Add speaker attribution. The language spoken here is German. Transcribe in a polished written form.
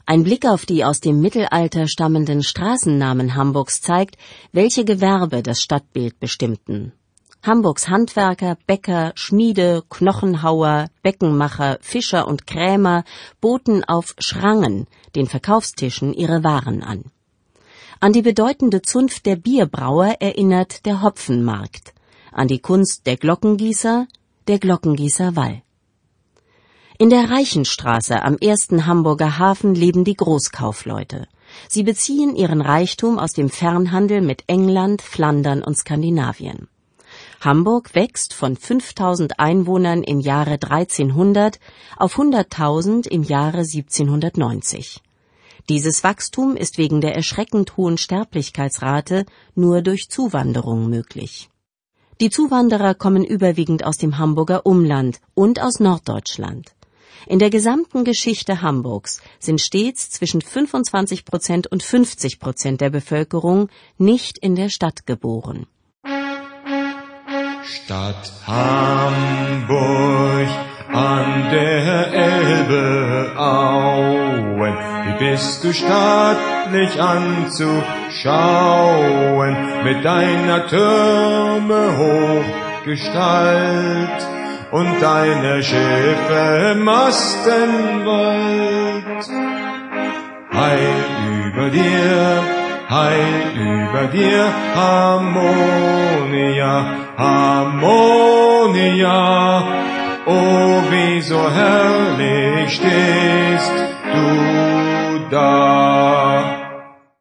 Speaker 1: Ein Blick auf die aus dem Mittelalter stammenden Straßennamen Hamburgs zeigt, welche Gewerbe das Stadtbild bestimmten. Hamburgs Handwerker, Bäcker, Schmiede, Knochenhauer, Beckenmacher, Fischer und Krämer boten auf Schrangen, den Verkaufstischen, ihre Waren an. An die bedeutende Zunft der Bierbrauer erinnert der Hopfenmarkt, an die Kunst der Glockengießer, der Glockengießerwall. In der Reichenstraße am ersten Hamburger Hafen leben die Großkaufleute. Sie beziehen ihren Reichtum aus dem Fernhandel mit England, Flandern und Skandinavien. Hamburg wächst von 5.000 Einwohnern im Jahre 1300 auf 100.000 im Jahre 1790. Dieses Wachstum ist wegen der erschreckend hohen Sterblichkeitsrate nur durch Zuwanderung möglich. Die Zuwanderer kommen überwiegend aus dem Hamburger Umland und aus Norddeutschland. In der gesamten Geschichte Hamburgs sind stets zwischen 25% und 50% der Bevölkerung nicht in der Stadt geboren.
Speaker 2: Stadt Hamburg an der Elbe Auen, wie bist du stattlich anzuschauen, mit deiner Türme Hochgestalt und deiner Schiffe Mastenwald. Heil über dir, Harmonia, Harmonia. Oh, wie so herrlich stehst du da.